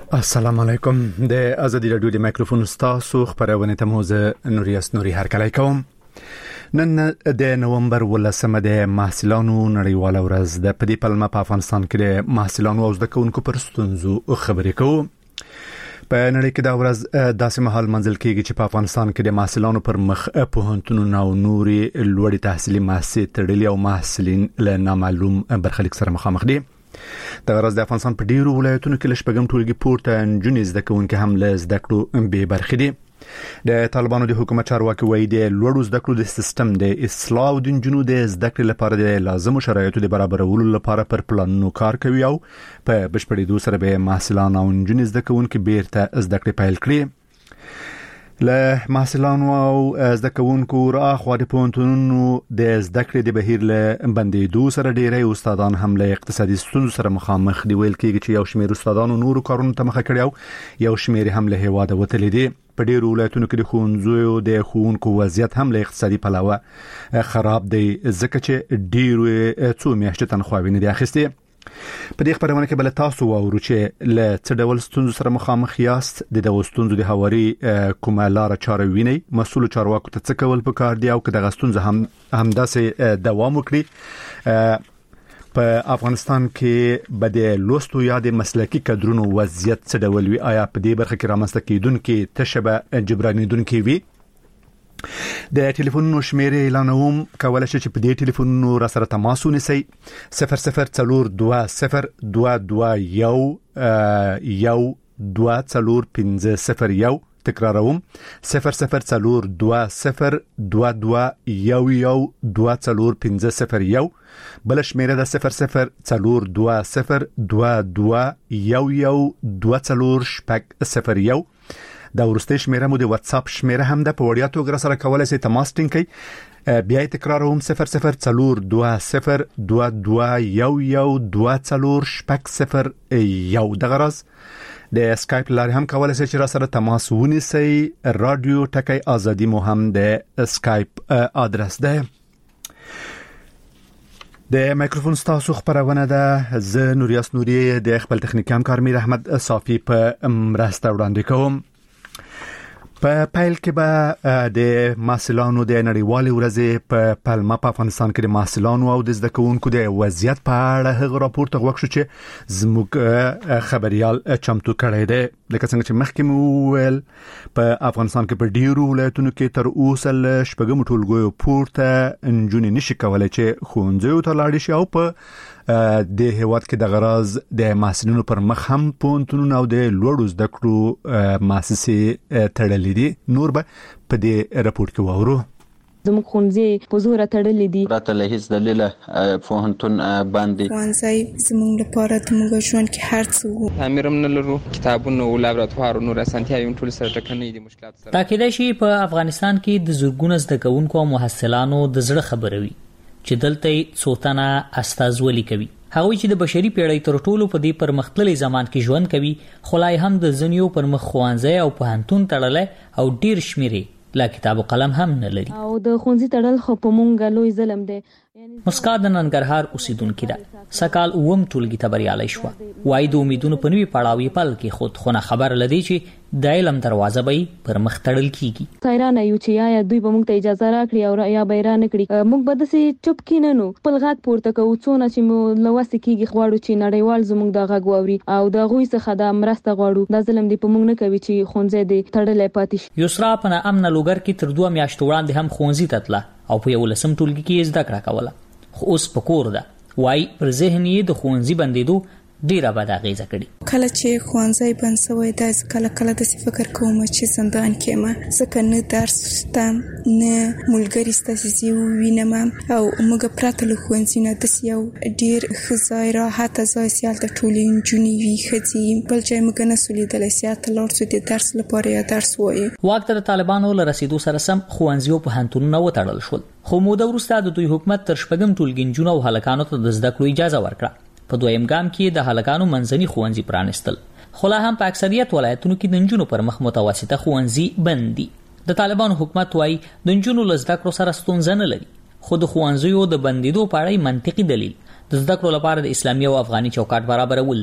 السلام علیکم. د ازادي رادیو د مایکروفون ستاسو خبرونه ته موزه نوریاس نوري هرکلی کوم. نن د نومبر 18 د محصلانو نړیواله ورځ د پدی پلمه په افغانستان کې د محصلانو او زده کوونکو پر ستونزو خبرې کوو. په نړۍ کې دا ورځ داسې مهال منځل کېږي چې په افغانستان کې د محصلانو پر مخ پوهنتونونه او نوري لوړې تحصیلي مؤسسې تړلي او محصلین له نامعلوم برخلیک سره مخامخ دي. د غرض د افغانستان په ډیرو ولایتونو کې لشپږم ټولګي پورته نجونې زده کوونکي هم له زده کړو بې برخې دي. د طالبانو د حکومت چارواکي وایي د لوړو زده کړو د سیستم د اصلاح او د نجونو د زده کړې لپاره د لازمو شرایطو د برابرولو لپاره پر پلانونو کار کوي او په بشپړېدو سره به محصلان او نجونې زده کوونکي بیرته زده کړې پیل کړي. له محصلانو او زده کوونکو راخوا د پوهنتونونو د زده کړې د بهیر له بندېدو سره ډېری استادان هم له اقتصادي ستونزو سره مخامخ دي. ویل کېږي چې یو شمېر استادانو نورو کارونو ته مخه کړي او یو شمېر هم له هېواده وتلي دي. په ډېرو ولایتونو کې د ښوونځیو د ښوونکو وضعیت هم له اقتصادي پلوه خراب دی ځکه چې ډېرو څو میاشتې تنخواوې نه دي اخیستې. په دې خبرونه کې بل تاسو واورو چې له څه ډول ستونزو سره مخامخ یاست، د دغو ستونزو د هواري کومه لار چاره ویني، مسؤل چارواکو ته څه کول پکار دي او که دغه ستونزه هم داسې دوام وکړي. په افغانستان کې به د لوستو یا د مسلکي کادرونو وضعیت څه ډول وي؟ آیا په دې برخه کې رامنځته کېدونکې تشبه جبرانېدونکې وي؟ د ټلیفونونو شمیره اعلانوم، کولای شئ چې په دې ټلیفونونو را سره تماس ونیسئ. 004201225001. تکراروم 00202211205001. بل شمیره د 004222112001. دا ورسته شمیره مو د واتس اپ شمیره هم د په وړیا توګه سره کولای شئ تماس ټینګئ. بیا تکراروم 004222112001. د غرض د اسکایپ لارې هم کولای شئ چې را سره تماس ونیسئ. رادیو ټکی ازادي مو هم د اسکایپ ادرس ده. د مایکروفون ستاسو خبرونه ده. زه نوریاس نوري د خپل تخنیکی همکار میر احمد صافی په مرسته وړاندې کوم. په پیل کې به د محصلانو د نړیوالې ورځې په پلمه په افغانستان کې د محصلانو او د زده کوونکو د وضعیت په اړه هغه راپور ته غوښ شو چې زموږ خبريال چمتو کړی دی. لکه څنګه چې مخکې مو وویل، په افغانستان کې په ډیرو ولایتونو کې تر اوسه له شپږم ټولګیو پورته نجونې نشي کولای چې ښوونځیو ته لاړې شي او په د هیواد کې د غرض د محصلینو پر مخ هم پوهنتونونه او د لوړو زده کړو مؤسسې تړلې دي. نور به په دې راپور کې واورو. زموږ ښوونځي په زوره تړلې دي. راته له هیڅ دلیله پوهنتون باندې ښوونځي زموږ لپاره د موږ ژوند کې هر څه وو. تعمیر هم نه لرو، کتابونه او لابراتوار نور اسانتیاوې ټول سره ټکنۍ دي، مشکلات سره. تاکید شي په افغانستان کې د زورګونه زده کوونکو او محصلانو د زړه خبروي چې دلته څوتنه استازولي کوي. هغوی چې د بشري پیړۍ تر ټولو په دې پرمختللي زمان کې ژوند کوي، خلای هم د زنیو پر مخ ښوونځي او پوهنتون تړلې او ډیر شمیرې لا کتاب او قلم هم نه لري. او د ښوونځي تړل خو په مونږ لوی ظلم دی. مسکا د ننګرهار اوسیدونکې ده. سکال اوم ټولګي ته بریالۍ شوه. وایي د امیدونو په نوي پړاو یې پل کې خود خونه خبر لدی چې د علم دروازه به پر مخ تړل کیږي. حیران یو چې یا دوی به موږ ته اجازه راکړي او یا به را نه کړي. موږ به داسې چوپ کیننو، خپل غږ پورته کوو څونه چې مو لوسته کیږي. غواړو چې نړیوال زموږ د غږ واوري او د غوي څخه د مرسته غواړو. دا ظلم دی په موږ نه کوي چې ښوونځي دې تړلې پاتې شي. یسرا په امن لوګر کې تر 2 میاشتو وړاندې هم ښوونځي ته تله او په 11 ټولګي کې زده کړه کوله. خو اوس په کور ده. وای پر ذهن یې د ښوونځي بندیدو ډیره بد اغیزه کړي. کله چې ښوونځي بند شوی دا کله د فکر کوم چې زندان کې ما ځکه نه درس شته نه ملګری ستاسو وینم او موږ پراته له ښوونځي نه د یو ډیر خزای راحت ځای سیال د ټولې جونی وی خځې بل چې موږ نه سولیدل سیاته لور څه د درس لپاره یا درس وایي. وخت د طالبانو له رسیدو سره سم ښوونځي او پوهنتونونه وتړل شول. خو موده وروسته د دوی حکومت تر شپږم ټولګي نجونو او هلکانو ته د زده کړو اجازه ورکړه. په دویم ګام کې د هلکانو منځني ښوونځي پرانستل. خو لا هم په اکثریت ولایتونو کې د نجونو پر مخ متوسطه ښوونځي بند دي. د طالبانو حکومت وايي د نجونو له زده کړو سره ستونزه نه لري، خو د ښوونځیو د بندیدو په اړه منطقي دلیل د زده کړو لپاره د اسلامي او افغاني چوکاټ برابرول دي.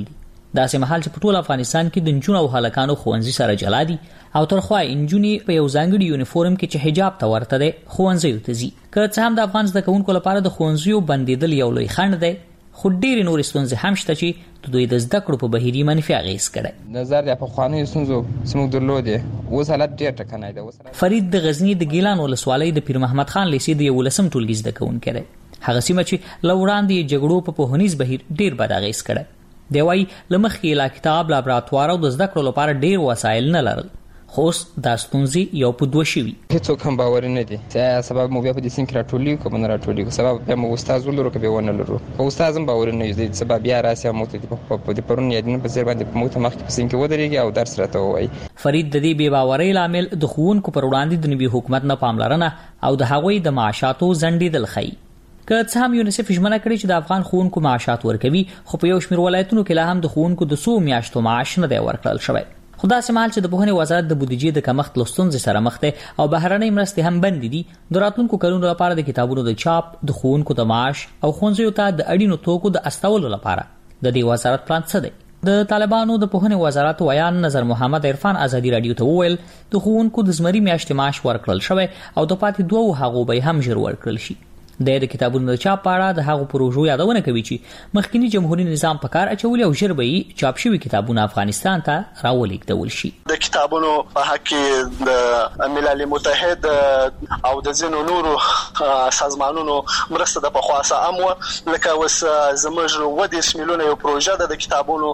داسې مهال چې په ټول افغانستان کې د نجونو او هلکانو ښوونځي سره جلا دي او ترخوا نجونې په یو ځانګړي یونیفورم کې چې حجاب ته ورته دی ښوونځیو ته ځي. که څه هم د افغان زده کوونکو لپاره د ښوونځیو بندېدل یو لوی خنډ دی، خو ډېرې نورې ستونزې هم شته چې د دوی د زده کړو په بهیر یې منفي اغېز کړی. نظر د پخوانیو ستونزو زموږ درلودې، اوس حالت ډېر ټکنی دی. فرید د غزني د ګیلان ولسوالۍ د پیر محمد خان لیسې د 11م ټولګي زده کوونکی دی. هغه سیمه چې له وړاندې جګړو په پوهنیز بهیر ډېر بد اغېز کړی. دی وایي له مخکې لا کتاب، لابراتوار او د زده کړو لپاره ډېر وسایل نه لرل، خو اوس دا ستونزې یو په دوه شوي. هیڅوک هم باوري نه دي چې سبب مو بیا په دې سیم کې راټولېږو که به نه راټولېږو، سبب بیا مو استاد ولرو که بیا ونه لرو. خو استاد هم باوري نه وي سبب بیا راسي موږ ته د پرون یادونه په ځای باندې موږ ته مخکې په سیم کې ودرېږي او درس راته ووایي. فرید د دې بې باورۍ لامل د ښوونکو پر وړاندې د نوي حکومت نه پاملرنه او د هغوی د معاشاتو ځنډېدل ښیي. که څه هم یونیسف ژمنه کړې چې د افغان ښوونکو معاشات ورکوي، خو په یو شمېر ولایتونو کې لا هم د ښوونکو د 100 میاشتو معاش نه دی ورکړل شوی. خو داسې مهال چې د پوهنې وزارت د بودیجې د کمښت له ستونزې سره مخ دی او بهرنۍ مرستې هم بندې دي، د راتلونکو کلونو لپاره د کتابونو د چاپ، د ښوونکو د معاش او ښوونځیو ته د اړینو توکو د استولو لپاره د دې وزارت پلان څه دی؟ د طالبانو د پوهنې وزارت ویان نظر محمد عرفان ازادي رادیو ته وویل د ښوونکو د زمري میاشتې معاش ورکړل شوی او د پاتې دوه هغو به هم ژر ورکړل شي. د کتابونو د چاپ په اړه د هغو پروژو یادونه کوي چې مخکینی جمهوریت نظام په کار اچولي او ژر به چاپ شوي کتابونه افغانستان ته راولېږدول شي. د کتابونو په حق کې د ملل متحد او د ځینو نورو سازمانونو مرسته د پخواسه امو لکه وس زموږ 10 میلیونه یو پروژه د کتابونو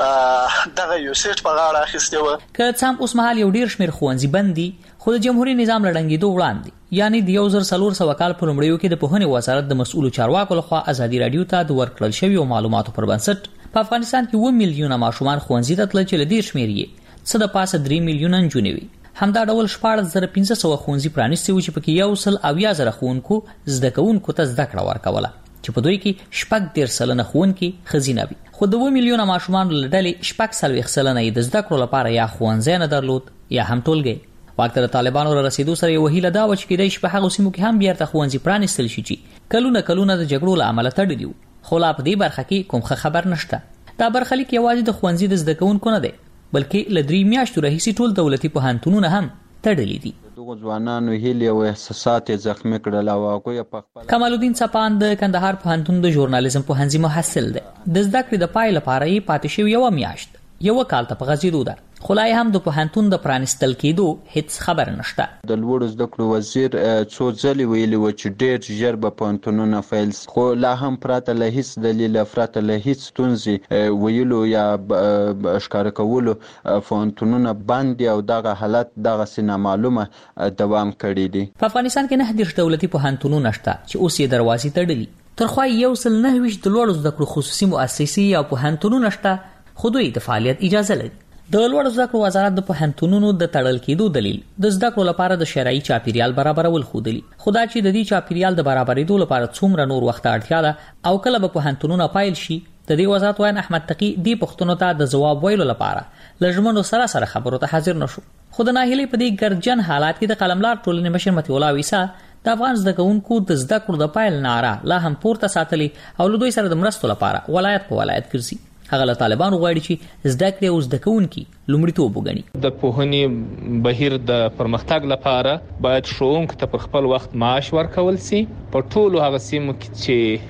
دغه یو سیټ په غاړه اخیسته و. که څه هم اوس مهال یو ډیر شمېر ښوونځي بند دي، خو د جمهوریت نظام لړنګېدو وړاندې یعنی د 1400 کال په لومړیو کې د پوهنې وزارت د مسؤلو چارواکو لخوا ازادي رادیو ته د ورکړل شویو معلوماتو پر بنسټ په افغانستان کې 1 میلیونه ماشومان ښوونځي ته تلل چې له دې شمېر یې څه د پاسه 3 میلیونه نجونې وي. همدا ډول 14,500 ښوونځي پرانیستي وو چې پکې 1,000 ښوونکو زده کوونکو ته زده کړه ورکوله، چې په دوی کې 14% ښوونکي ښځینه وي. خو د 2 میلیونه ماشومانو له ډلې 14% یې د زده کړو لپاره یا ښوونځی نه درلود یا هم ټولګی. واک ته د طالبانو را رسیدو سره یو هیله دا و چې کېدای شي په هغو سیمو کې هم بیرته ښوونځي پرانیستل شي چې کلونه د جګړو له امله تړلي وو، خو لا په دې برخه کې کوم ښه خبر نشته. دا برخلیک یوازې د ښوونځي د زده کوونکو نه دی، بلکې له 3 میاشتو راهیسې ټول دولتي پوهنتونونه هم تړلي دي. دغه ځوانانو هیلې او احساسات زخمي کړل او هغوی په خپل. کمال الدین څپان د کندهار پوهنتون د ژورنالیزم پوهنځي محصل دی. د زده کړې د پای لپاره یې پاتې شوی یو میاشت، یو کال ته په غځېدو ده، خو لا هم د پوهنتون د پرانیستل کېدو هیڅ خبر نشته. د لوړو زده کړو وزیر څو ځلې ویلي و چې ډېر ژر به پوهنتونونه فیل شي، خو لا هم پرته له هیڅ دلیله، پرته له هیڅ ستونزې ویلو یا ښکاره کولو پوهنتونونه بند دي او دغه حالت دغسې نامعلومه دوام کړی دی. په افغانستان کې 9 دولتي پوهنتونونه شته چې اوس یې دروازې تړلي. ترخوا 129 د لوړو زده کړو خصوصي مؤسسې او پوهنتونونه شته، خو دوی د فعالیت اجازه لري. د لوړو زده کړو وزارت د پوهنتونونو د تړل کېدو دلیل د زده کړو لپاره د شرعي چاپیریال برابرول ښودلي، خو دا چې د دې چاپیریال د برابرېدو لپاره څومره نور وخت اړتیا ده او کله به پوهنتونونه پیل شي، د دې وزارت وایي احمد تقی دې پوښتنو ته د ځواب ویلو لپاره له ژمنو سره خبرو ته حاضر نشو. خو د ناهیلۍ په دې ګردجن حالات کې د قلملار ټولنې مشر مطیع الله ویسا د افغان زده کوونکو د زده کړو د پیل ناره لا هم پورته ساتلي او له دوی سره د مرستو لپاره ولایت په ولایت ګرځي. هغه له طالبانو غواړي چې زده کړې او زده کوونکي لومړیتوب وګڼي. د پوهنې بهیر د پرمختګ لپاره باید ښوونکو ته پر خپل وخت معاش ورکول شي. په ټولو هغه سیمو کې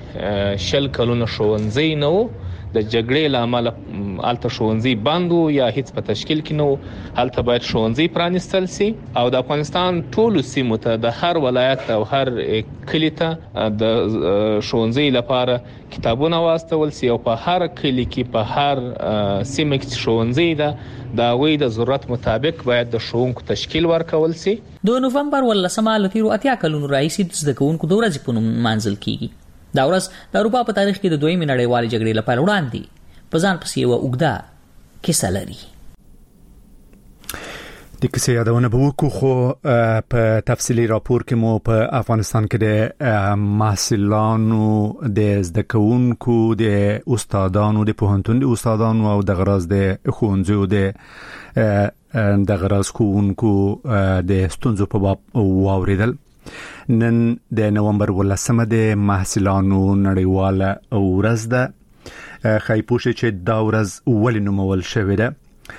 چې 10 کلونه ښوونځی نه و، د جګړې له امله هلته ښوونځي بند وو یا هیڅ په تشکیل کې نه وو، هلته باید ښوونځي پرانیستل شي او د افغانستان ټولو سیمو ته د هر ولایت او هر کلي ته د ښوونځي لپاره کتابونه واستول شي او په هر کلي کې په هر سیمه کې ښوونځي ده د هغوی د ضرورت مطابق باید د ښوونکو تشکیل ورکول شي. د نوفمبر 18 له تیرو 80 کلونو راهیسې د زده کوونکو د ورځې په نوم نمانځل کیږي. دا ورځ د اروپا په تاریخ کې د دویمې نړیوالې جګړې لپاره وړاندې په ځان پسې یوه اوږده کیسه لري. د کیسې یادونه به وکړو، خو په تفصیلي راپور کې مو په افغانستان کې د محصلانو، د زده کوونکو، د استادانو، د پوهنتون د استادانو او د غراز د ښوونځیو د غراز کوونکو د ستونزو په باب واوریدل. نن د نومبر 18 د محصلانو نړیواله ورځ ده. خای پوښي چې دا ورځ ولې نومول شوې ده.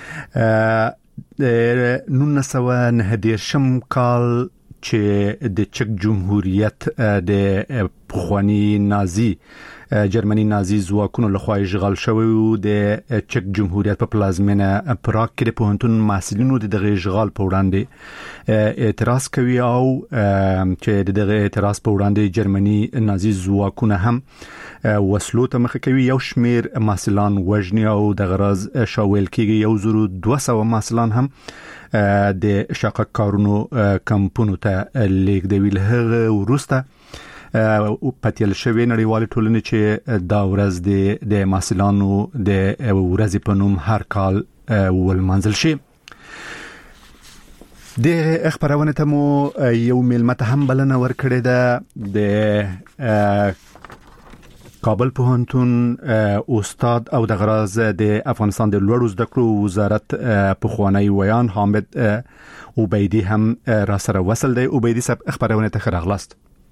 1990 کال چې د چک جمهوریت د پخوانی نازي جرمني نازي ځواکونو لخوا اشغال شوی و د چک جمهوریت په پلازمینه پراګ کې د پوهنتون محصلینو د دغه اشغال په وړاندې اعتراض کوي او چې دغه اعتراض په وړاندې جرمني نازي ځواکونه هم وسلو ته مخه کوي. یو شمیر محصلان وژني او د غرض شاول کېږي 1200 محصلان هم د شاقه کارونو کمپونو ته لیږدوي. له هغه وروسته پاتل شوی نړیوال ټولنې چې دا ورځ د محصلانو د ورځې په نوم هر کال ولمانځل شي. د خبرونه ته مو یو ملمت هم بلنه ورکړې ده. د کابل پوهنتون استاد او د غراز د افغانستان د لوړو زده کړو وزارت پخوانی ویان حامد عبیدی هم را سره وصل دی. عبیدی صاحب خبرونه ته راغلاست.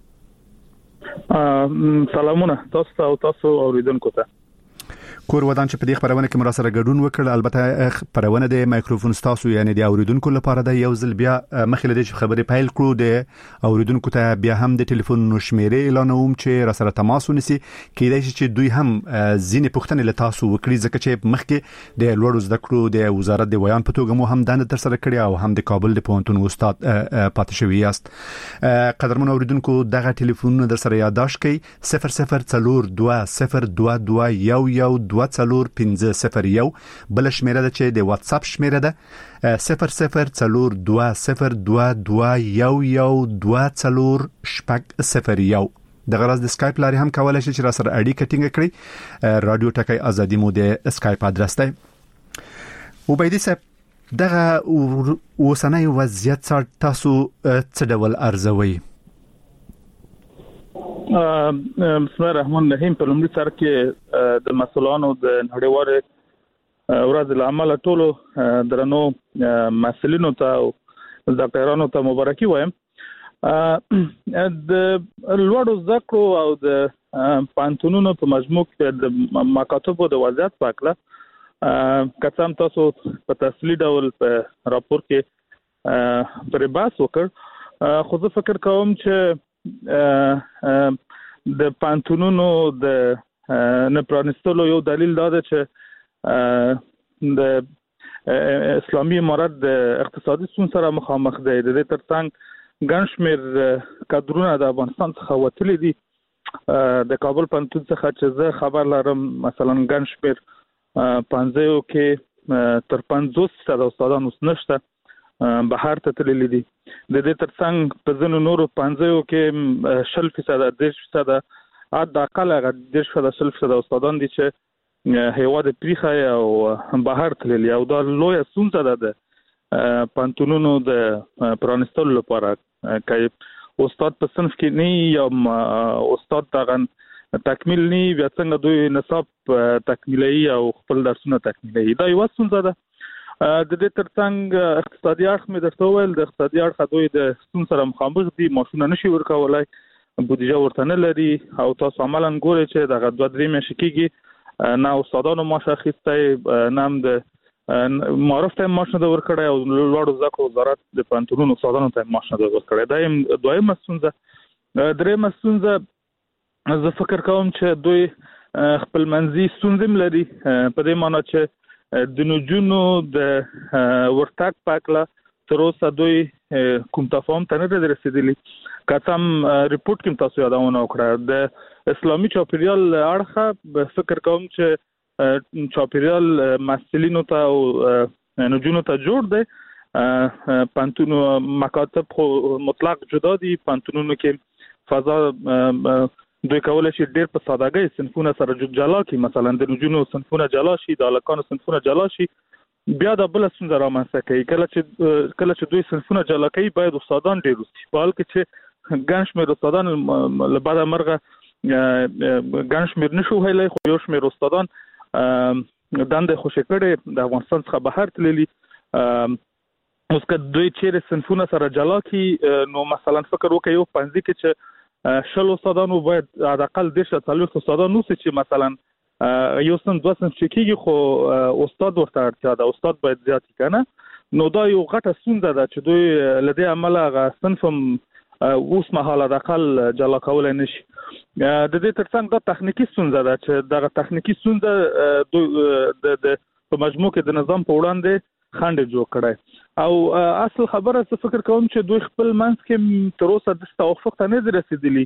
سلامونه تاسو اوریدونکو ته. کور ودان چې په دې خبرونه کې مراسره ګډون وکړ. البته خبرونه د مایکروفون تاسو یعنی د اوریدونکو لپاره د یو ځل بیا مخکې د خبرې پایل کړو. د اوریدونکو ته بیا هم د ټلیفون شمیرې اعلانوم چې را سره تماس ونیسي. کېدای شي چې دوی هم ځینې پوښتنې له تاسو وکړي ځکه چې مخکې د لوړو زده کړو د وزارت د ویان په توګه مو هم دنده تر سره کړې او هم د کابل د پوهنتون استاد پاتې شوی یاست. قدرمن اوریدونکو دغه ټلیفون در سره یادداشت کړئ 004202112501 بل شمیره ده چې د واتس اپ شمیره ده 004202112401 د غرض د سکایپ لاري هم کولای شي چې را سره اړیکه ټینګ کړئ. رادیو ټکی ازادي مو د سکایپ ادرس دی. عبیدی صاحب دغه اوسنۍ وضعیت تاسو څه ډول ارزوي؟ بسم الله الرحمن الرحیم. په لومړي سر کې د مسؤلانو د نړیوال ورځ العمل ټولو درنو مسؤلینو ته او ذکرانو ته مبارکي وایم. د لوړو زده کړو او د پانتونونو په مجموع کې د مکاتبو د وضعیت په اړه قسم تاسو په تفصیلي ډول په راپور کې پر بحث وکړ. خو زه فکر کوم چې د پانتونونو د نه پرانستلو یو دلیل دا ده چې د اسلامي امارت د اقتصادي ستونزو سره مخامخ دی. د دې ترڅنګ ګڼ شمېر کادرونه د افغانستان څخه وتلي دي. د کابل پوهنتون څخه چې زه خبر لرم مثلا ګڼ شمېر پنځیو کې تر 50% استادان اوس نشته بهر ته تللي دي. د دې ترڅنګ په ځینو نورو پنځیو کې 10% 10% د اقل 10% استادان دي چې هیواد پریخه او بهر تللي او دا لوی ستونزه ده د پانتونونو د پرانستلو لپاره. که استاد په صنف کې نه یا استاد دغه تکمیل نه بیا څنګه دوی نصاب تکمیلي او خپل درسونه تکمیلي دا یو ستونزه ده. د دې ترڅنګ اقتصادي اړخ مې درته وویل د اقتصادي اړخ دوی د ستونزو سره مخامخ دي. ماشونه نشي ورکولای بودیجه ورته نه لري او تاسو عملاً ګورئ چې دغه 2-3 میاشتې کېږي نه استادانو معاش اخیستی نه هم د معرف ته معاش نه ورکړی او لوړو زده کړو وزارت د پوهنتونونو استادانو ته معاش نه ورکړی. دا دویمه ستونزه. درېیمه ستونزه زه فکر کوم چې دوی خپل منځي ستونزې لري په دې معنی چې د نجونو د ورتګ په اړه تر اوسه دوی کوم تفاهم ته نه دي رسیدلي. قسم ریپورت کې تاسو یادونه وکړه د اسلامي چاپیریال اړخه فکر کوم چې چاپیریال مسئولینو ته او نجونو ته جوړ دی. پانتونو مکاتب مطلق جدا دي. پانتونونو کې فضا دوی کولای شي ډېر په سادهګۍ صنفونه سره جلا کړي. مثلا د نجونو صنفونه جلا شي د هلکانو صنفونه جلا شي. بیا د بل ستونزه رامنځته کوي. کله چې دوی صنفونه جلا کوي باید استادان ډېر وي په حال کې چې ګڼ شمېر استادان له بده مرغه ګڼ شمېر نشو ویلی خو یو شمېر استادان دندې خوشې کړې د افغانستان څخه بهر تللي. اوس که دوی چیرې صنفونه سره جلا کړي نو مثلا فکر وکړئ یو پنځه کې چې 10 استادانو باید حداقل 10-40 استادان اوسي چې مثلا یو سم 2 سم کېږي خو استاد ورته اړتیا ده استاد باید زیات کنه نو دا یو غټه ستونزه ده چې دوی لدې عمله غا صنفم اوس مهاله د اقل جلا کول نشي د دې ترڅنګ د تخنیکی ستونزه ده چې د تخنیکی ستونزه د په مجموع کې د نظام په وړاندې خنډ جوړ کړي او اصل خبره څه فکر کوم چې دوی خپل منځ کې تر اوسه د توافق ته نه رسیدلی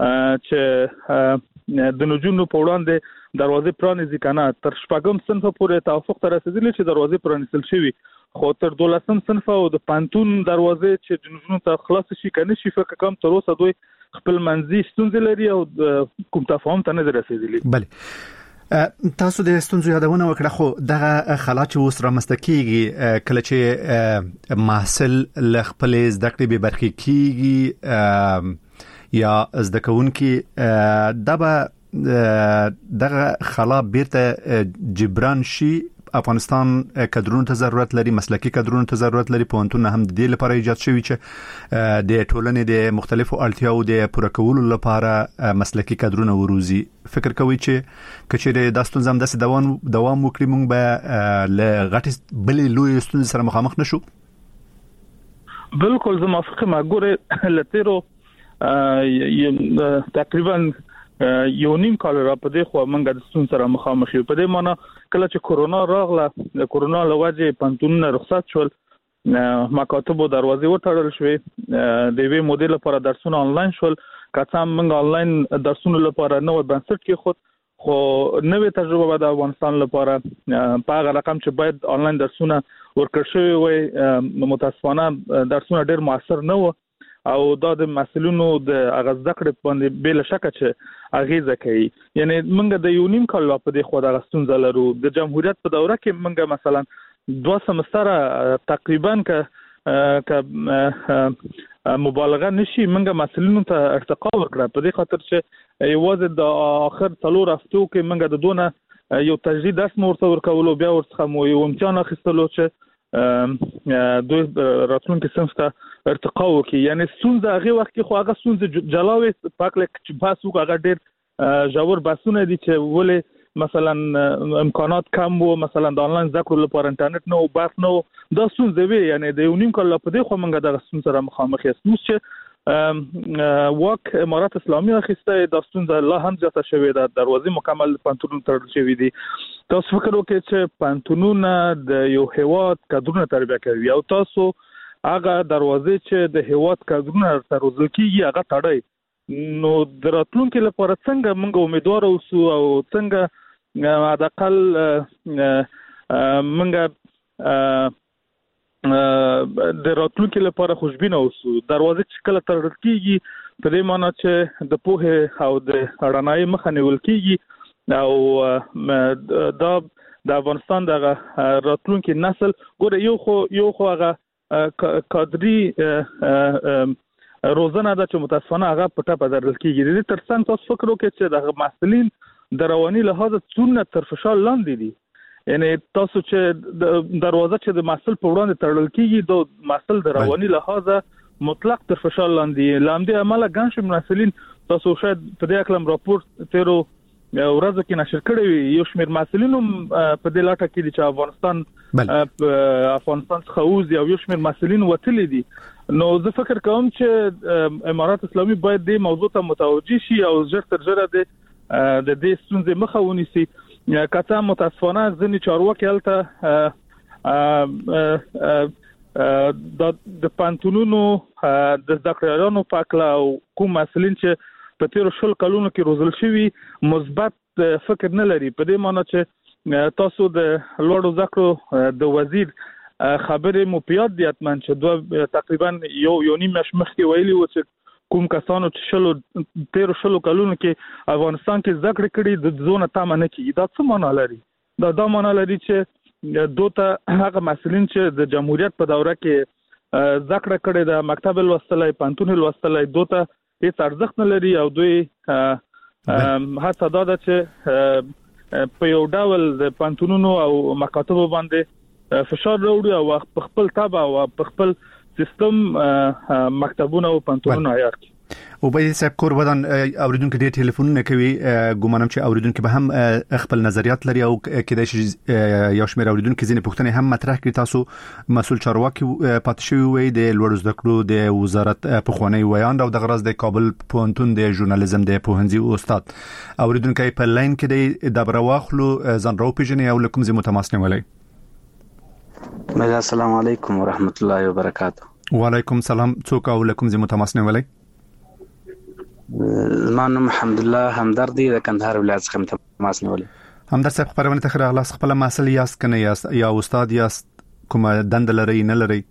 چې د نجونو په وړاندې دروازې پرانیزي کنه تر شپږم صنف پورې توافق ته رسیدلی چې دروازې پرانیستل شوی خو تر 12م صنف او د پانتون دروازې چې د نجونو ته خلاص شي کنه شي فکر کوم تر اوسه دوی خپل منځي ستونزې لري او کوم تفاهم ته نه رسیدلی بله تاسو د ستونزو یادونه وکړه خو دغه خلا چې اوس رامنځته کیږي کله چې محصل ل خپل زده کړې به برخې کیږي یا زده کوونکي دغه خلا بیرته جبران شي افغانستان کادرونو ته ضرورت لري مسلکي کادرونو ته ضرورت لري پوهنتون هم د دې لپاره ایجاد شوی چې د ټولنې د مختلفو اړتیاو د پوره کولو لپاره مسلکي کادرونه وروزي فکر کوي چې کچېره د ستونزم د دوام وکړي مونږ به له غټ بلې لوی ستونزې سره مخامخ نشو بالکل زه موافقه ما ګوره لتیرو تقریبا یو نیم کال را په دې خو منګه د ستون سره مخامخ یو په دې معنی کله چې کورونا راغله د کورونا لوجه پانتونونه رخصت شول مکاتبو دروازې وټړل شوې د وی موډل لپاره درسونه آنلاین شول کڅام منګه آنلاین درسونه لپاره نو بنسټ کې خو نوې تجربه د افغانستان لپاره په هغه رقم چې باید آنلاین درسونه ورکړ شوی وي متاسفانه درسونه ډېر موثر نه و او دا د مسلونو د اغاز ذکر باندې بل شک چې اغیزه کوي یعنی منګه د یو نیم کال په دې خو د غستون زلرو د جمهوریت په دوره کې منګه مثلا 2 سمستر تقریبا ک مبالغه نشي منګه مسلونو ته ارتقا ورکړه په دې خاطر چې یوازې د اخر 3 هفتو کې منګه د دونه یو تجدید درس مرته ورکولو بیا ورڅخه مو یو امتحان اخیستلو چې دوی راتلونکي صنف ته ارتقا وکړي یعنی ستونزه هغه وخت کې خو هغه ستونزه جلاوي پاکله چې باسو هغه ډېر ژور باسونه دي چې ولې مثلا امکانات کم وو مثلا د آنلاین زده کړو لپاره انټرنیټ نو بس نو دا ستونزه وي یعنی د یو نیم کال په دې خو موږ د ستونزه سره مخامخ یو چې واک امارات اسلامي اخیسته د ستونزه لا هم زیاته شوې ده دروازې مکمل پانتون تړل شوې دي تاسو فکر وکړئ چې پانتونونه د یو هیواد کادرونه تربیه کوي او تاسو هغه دروازې چې د هیواد کادرونه تروزل کیږي هغه تړي نو د راتلونکو لپاره څنګه موږ امیدوار اوسو او څنګه حداقل موږ د راتلونکو لپاره خوشبینه اوسو دروازې چې کله تړل کیږي په دې معنی چې د پوهه او د اړنای مخه نیول کیږي او د افغانستان د راتلونکو نسل ګوره یو خو هغه کادري روزنه ده چې متاسفانه هغه پټه بدرل کیږي د ترڅنګ تاسو فکر وکړئ چې د مسؤلین د رواني لحاظ څونه تر فشار لاندې دي یعنی تاسو چې دروازه چې د مسؤل په وړاندې تړل کیږي د مسؤل د رواني لحاظ مطلق تر فشار لاندې لاندې عمله ګڼ مسؤلین تاسو شاید په دې اکلم راپور تیرو ورځ کې نشر کړی یو شمېر مسؤلین په دې لاټه کې چې افغانستان څخه اوس یو شمېر مسؤلین وتلی دي نو زه فکر کوم چې امارات اسلامي باید د موضوع ته متوجي شي او ژر تر ژره د دې ستونزې مخه ونیسي کته متاسفانه ځنی چارواکي هلته د پانتونونو د ذکرانو پاکلا او کوم مسلین چې په تیر شل کلونو کې روزل شوی مثبت فکر نه لري په دې معنی چې تاسو د لوړو ذکر د وزیر خبرې مو پیاد دی اتمن چې تقریبا یو نیم مخکې ویلي و چې کوم کسانو چې تیر شلو کلونو کې افغانستان کې ذکر کړي د زونه تامه نه کیږي دا څه معنی لري دا معنی لري چې دوته هغه مسلین چې د جمهوریت په دوره کې ذکر کړي د مکتب الوصلای پانتون الوصلای دوته هیڅ ارزښت نه لري او دوی هڅه دا ده چې په یو ډول د پانتونونو او مکاتبو باندې فشار راوړي او په خپل تابع او په خپل سیستم مکتبونه او پانتونونه عیار کی وبې صاحب کور ودان اوریدونکو ډېر ټلیفونونه کوي ګومانم چې اوریدونکو به هم خپل نظریات لري او کېدای شي یو شمېر اوریدونکو ځینې پوښتنې هم مطرح کړي. تاسو مسول چارواکي پاتې شوی وي د لوړو زده کړو د وزارت پخوانی ویاند او د غرض د کابل پوهنتون د ژورنالیزم د پوهنځي استاد. اوریدونکو په لاین کې د برواخلو ځان راو پیژنې او لکم زی متماس نیولای. السلام علیکم ورحمت الله وبرکاته. وعلیکم السلام. څوک او لکم زی متماس نیولای؟ زمان محمد الله همدردی د کندهار ولایت څخه تماس نیولې. همدرد صاحب خبرونه ته خلاص خپل مسل یاست کنه یاست یا استاد یاست کوم دند لري نه لري؟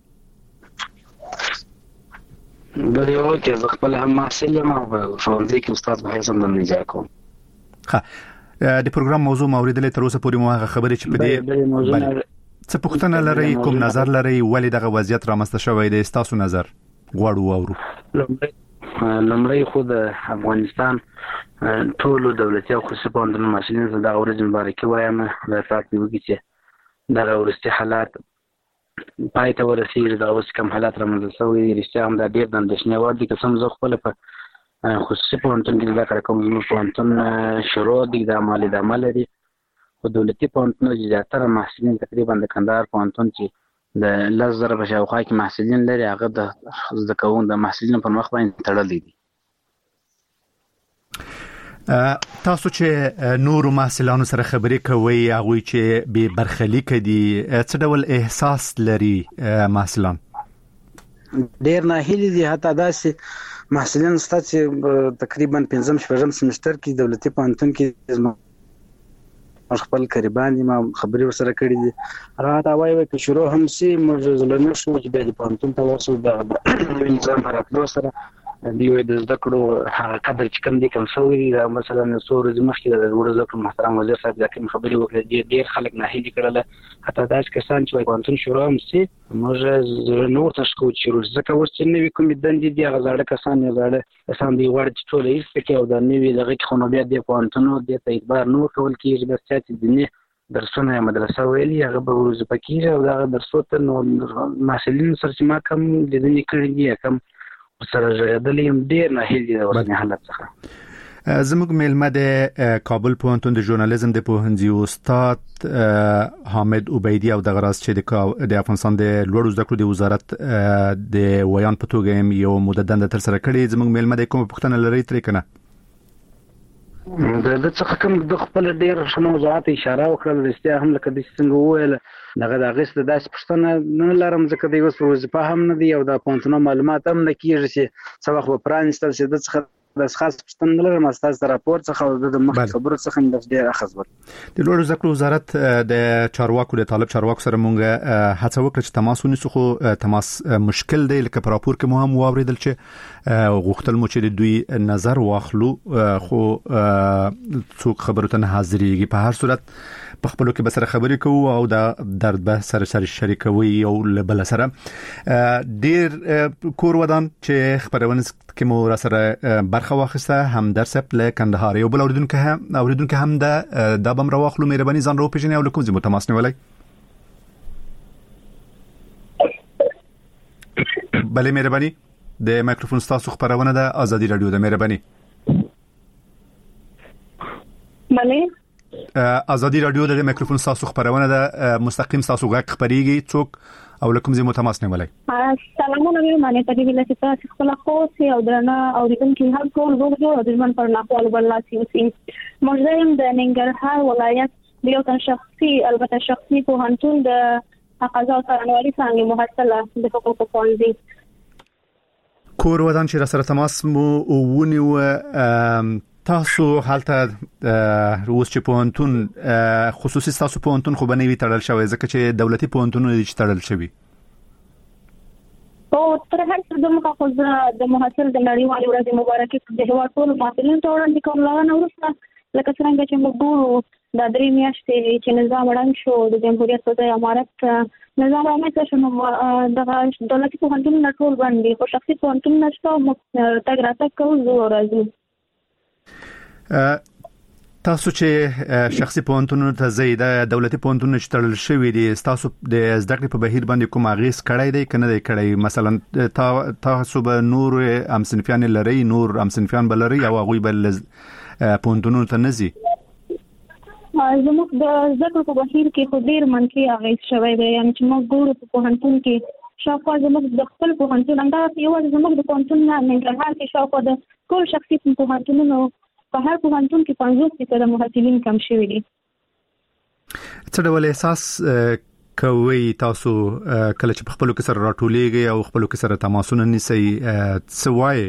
بل یو کې خپل هم مسل ما ښوونځي کې استاد به هم د نجا کوم. ها د پروګرام موضوع موریدلې تر اوسه پورې مو هغه خبرې چې په دې څه پوښتنه لري کوم نظر لري ولې دغه وضعیت رامنځته شوی دی تاسو نظر غواړو اورو. لمړی خو د افغانستان ټول دولتي او خصوصي پوهنتونونو مسؤلین د ورځې مبارکي وایم د فاکتي وګړي چې د ورستي حالات پای ته ورسیږي د اوس کوم حالات رامنځته شوي رښتیا هم د ډېر د اندېښنې وړ دي. که څوم زه خپل په خصوصي پوهنتون کې زده کړه کوم زموږ پوهنتون شروع دي د عمل لري خو دولتي پوهنتونونو زیاتره محصلین تقریبا د کندهار پوهنتون چې د لزر په شاوخوا کې محصلین لري هغه د زده کوونکو د محصلینو پر مخ باندې تړلې دي. تاسو چې نور محصلانو سره خبرې کوي هغه چې به برخلیک دي څه ډول احساس لري محصلان؟ ډېر ناهیلي دي. حتی داسې محصلین شته چې تقریبا 5 سمستر کې دولتي پوهنتون کې خپل قریبان ما خبرې ورسره کړې دي راته وایي چې شروع هم سي موږ زلمه شو چې د پوهنتون ته ورسو د نظام راتلو سره دیو د زده کړو هغه قدر چې کوم دي کوم سوي مثلا څو ورځې مخکې د وړو زکه محترم وزیر صاحب ځکه خبرې وکړې ډېر خلک ناهیلي کړل. حتی دا چې کسان چې پوهنتون شروع هم سي موږ نور تاسو چې زکه ورته نوې کوم دندې دي هغه ځاړه کسان یې ځاړه کسان دی وړ چې ټول یې سکه او د نوې دغه خو بیا د پوهنتونو د اعتبار نور کول کېږي بس چې دني درسونه مدرسه ویلي هغه به ورځ پکې او دا درسو ته نو مسلین سره چې ما کوم د دې کړی دي کوم سره ژړېدلې ډېر ناهیلي د ورځې حالت څخه. زموږ میلمه د کابل پوهنتون د ژورنالیزم د پوهنځي استاد حامد عبیدی او د غراس چې د افغانستان د لوړو زده کړو د وزارت د ویان په توګه یو مددن تر سره کړی. زموږ میلمه د کوم پوښتنه لري ترې کنه د څه کوم د خپل ډېر موضوعات اشاره وکړه رښتیا هم لکه د څنګه وویل دغه د اغست داسې پښتنه نه لرم ځکه د اوس وظیفه هم نه دی او د پوهنتون معلومات هم نه کیږي چې څه وخت به پرانستل شي د څه د خاص پښتنه نه لرم استاد راپور څخه د مخ خبرو څخه د ډېر اخذ ور د لوړو زده کړو وزارت د چارواکو د طالب چارواکو سره مونږه هڅه وکړه چې تماس ونیسو خو تماس مشکل دی لکه په راپور کې مو هم واوریدل چې غوښتل مو چې د دوی نظر واخلو خو څوک خبرو ته نه حاضرېږي. په هر صورت په خپلو کې به سره خبرې کوو او د درد به سره شریکوي او بل سره ډېر کور ودان چې خبرونه کې مو را سره برخه واخیسته هم درس په کندهار یو بل اوریدونکو هم د بم راوخلو مهرباني ځان رو پیژنې او لکم زمو تماس نیولای. بله مهرباني د مایکروفون تاسو خبرونه د ازادي رادیو د مهرباني بله ازادي رادیو د مایکروفون تاسو خبرونه د مستقیم تاسو غږ خبريږي څوک او لکم زمو تماس نیولای. سلامونه مې په دې ویل چې تاسو خپل خو او درنه اوریدونکو هم ټول وګورئ او د ژوند پر ناخوالو بل لاسي موږ د ننګرهار ولایت د یو تن شخصي پوهنتون د قضا څارنوالي څنګه محصله د حقوقو پوهنځي کور ودان چې سره تماس مو ونیو. تاسو حالته روس چې پوهنتون خصوصي تاسو پوهنتون خو بنوي تړل شوی ځکه چې دولتي پوهنتونونه دي چې تړل شوی او تر هر څه د مخاطب د محصل د نړیوالې ورځې مبارکي د هیواد ټول محصلینو ته وړاندې کوم لاغه ورسره لکه څنګه چې موږ ګورو د درې میاشتې چې نظام وړاندې شو د جمهوریت په امارت نظام رامنځته شو د دولتي پوهنتونونه ټول باندې خو شخصي پوهنتونونه شته تګ راتګ کوو زه راځم. تاسو چې شخصي پوهنتونونو ته زیاده دولتي پوهنتونونو چې تړل شوی دي تاسو د زده کړې په بهیر باندې کوم اغیز کړی دی کنه دی کړی مثلا تاسو به نور امصنفیان لري نور امصنفیان بلري او غوي بل پوهنتونونو ته نزي زموږ د زده کړې په بهیر کې خو ډیر منفي اغیز شوی دی یعنی چې موږ ګورو په پوهنتون کې شاوخوا زموږ د خپل پوهنتون همدغه یو زموږ د پوهنتون نه ننګرهار کې شاوخوا د ټول شخصي پوهنتونونو په هر پوهنتون کې 50% محصلین کم شوي دي. څه ډول احساس کوي تاسو کله چې خپل کې سره راټولېږي او خپل کې سره تماسونه نيسي څه وایي؟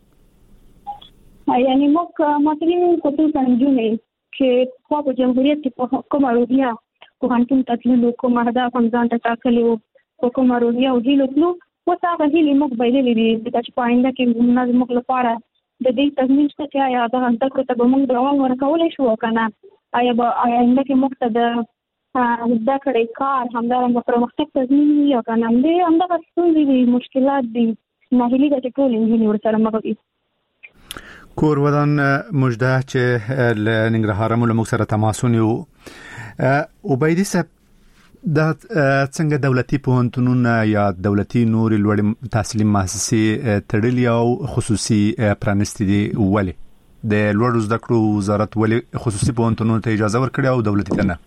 یعنی موږ محصلین خصوصا جونې چې په جمهوریت کې کومه روحیه پوهنتون ته تللو کومه هدف هم ځان ته ټاکلی وو په کومه روحیه او هیلو تلو اوس هغه هیلې موږ بایللې دي چې په آینده کې موږ لپاره د دې تضمین شته چې آیا دا زده کړې ته به موږ دوام ورکولی شو کنه آیا آینده کې موږ ته د زده کړې کار همدارنګه پرمختګ تضمین وي او کنه همدغه ستونزې دي مشکلات دي ناهیلي ده چې ټول نجونې ورسره مخ دي. کور ودان مجده چې لننګرهار مو موږ سره تماسونه او بيدي سب دا څنګه دولتي پوهنتونونه یا دولتي نور لوړ تحصیلي مؤسسې تړلي او خصوصي پرانستي دي ولې د لوړ زده کړو وزارت ولې خصوصي پوهنتونونو ته اجازه ورکړي او دولتي ته نه؟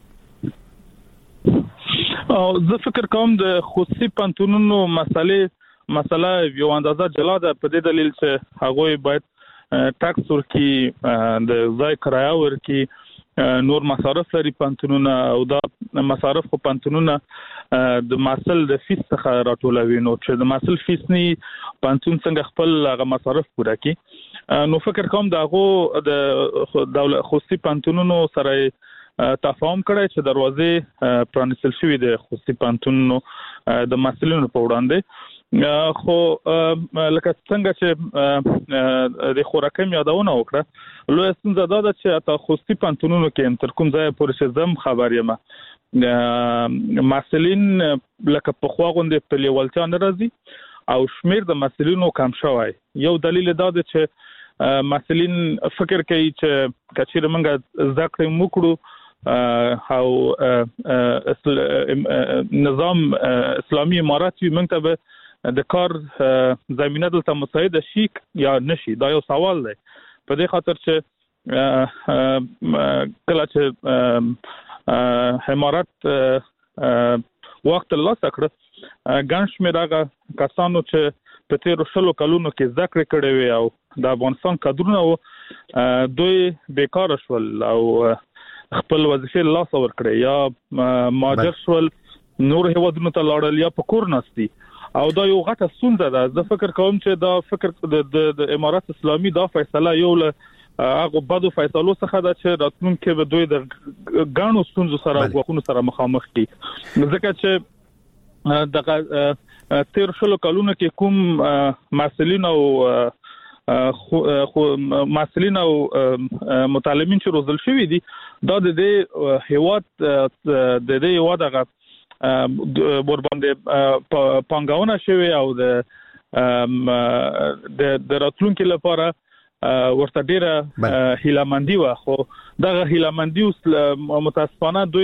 زه فکر کوم د خصوصي پوهنتونونو مسله یو اندازه جلا ده په دې دلیل چې هغه باید ټاکس ورکړي د ځای کرایه ورکړي نور مصارف لري پانتونونه او دا مصارف په پانتونونه د محصل د فیس څخه راټولوي نو چې د محصل فیس نه پانتون څنګه خپل هغه مصارف پوره کړي نو فکر کوم داغه د دولت خصوصي پانتونونو سره تفاهم کړی چې دروازې پرانیستل شوې د خصوصي پانتونونو د محصلینو په وړاندې خو لکه څنګه چې د خوراکم یادونه وکړه لوی څنګه دا چې تاسو خصوصي پانتونونو کې تر کوم ځای پورې زم خبر یم محصلین لکه په خوا غونډه په لیوالتیا ناراضي او شمیر د محصلینو کم شوی یو دلیل دا دی چې محصلین فکر کوي چې کچېر موږ زده کړې وکړو او نظام اسلامي اماراتي موږ ته د کار زمينه دلته مساعده شي یا نشي دا یو سوال دی په دې خاطر چې کله چې امارات وخت الله سکړه ګڼ شمېر هغه کسانو چې په تیرو شلو کلونو کې زده کړې کړې وي او د افغانستان کادرونه دوی بیکاره شول او خپل وظیفې لاس ورکړې یا ماجر شول نور هیوادونو ته لاړل یا په کور ناستي او دا یو غټه ستونزه ده زه فکر کوم چې دا فکر د امارات اسلامي دا فیصله یو له هغه بدو فیصلو څخه ده چې راتلونکي به دوی د ګڼو ستونزو سره غوښنو سره مخامخ دي ځکه چې د تیر شلو کلونو کې کوم مسؤلین او متعلمین چې روزل شوی دي دا د دې هیواد هغه ور باندې پانګونه شوی او د راتلونکو لپاره ورته ډیره هیلمندي و خو دغه هیلمندي متاسفانه دوی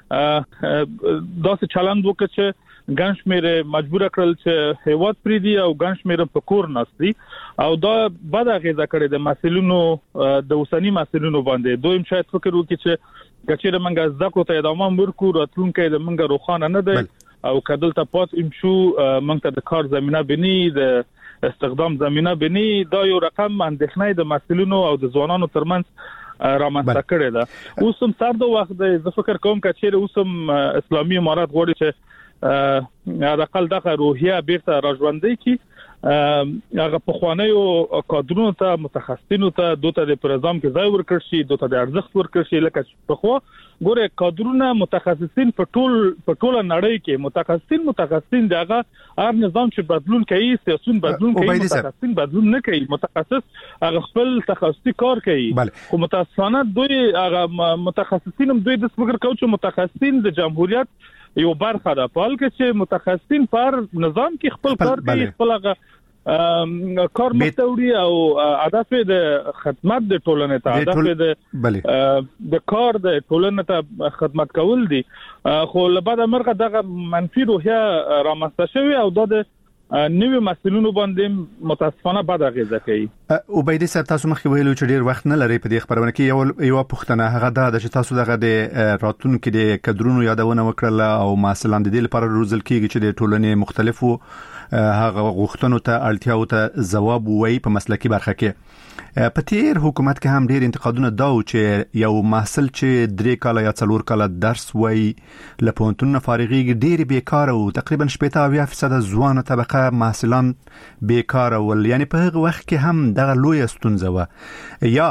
داسې چلند وکړ چې ګڼ شمېر مجبور کړل چې هیواد پریدي او ګڼ شمېر په کور ناستي او دا بد اغیزه کړې د مسؤلینو د اوسنی مسؤلینو باندې دوی شاید فکر وکړي چې کچېره منګه زده کړو ته ادامه ورکو راتلونکي د منګه روخانه نه دی او کدل ته پات امشو منګه د کار زمينه بني د استخدام زمينه بني دا یو رقم اندېښنې د مسؤلینو او د ځوانانو ترمنځ رامنځته کړي ده اوس هم سر د وخت د فکر کوم کچېره اوس هم اسلامي امارات غواړي چې اقل دغه روحیه بیرته راژوندي کی هغه په خوانیو کادرونو ته متخصصینو ته دوته د پرځام کې ځای ورکړ شي دوته د ارزښت ورکړ شي لکه په خو ګوره کادرونه متخصصین په ټول نړۍ کې متخصصین دغه هر نظام چې بدلون کوي سیاسون بدلون کوي متخصصین بدلون نه کوي متخصص هغه خپل تخصصي کار کوي خو متاسفانه دوی هغه متخصصین دوی د فکر کوي چې متخصصین د جمهوریت یو برخه ده په حال کې چې متخصصین پر نظام کې خپل کار کوي خپل هغه کار مستوړي او هدف د خدمت د ټولنې ته هدف د کار د ټولنې ته خدمت کول دي خو لبعد مرغه دغه منفي روحیه رامنځته شوی او د نوې مسلونو باندې متاسفانه بد اغیزه کوي. وبېدې صاحب تاسو مخکې ویلو چې ډیر وخت نه لري په دې خبرونه کې یو پوښتنه هغه دا چې تاسو دغه د راتلونکو د کډرونو یادونه وکړه او مسلمان د دې لپاره روزل کیږي چې د ټولنې مختلفو هغه غوښتنو ته اړتیاو ته ځواب وایي په مسلکي برخه کې. په تیر حکومت کې هم ډیر انتقادونه دا و چې یو محصل چې 3 کاله یا 4 کاله درس وایي لپونتون فارغي ډیر بیکاره او تقریبا 70% ځوان طبقه محصلان بیکاره ول یعنی په هغه وخت کې هم دغه لوی ستونزه و یا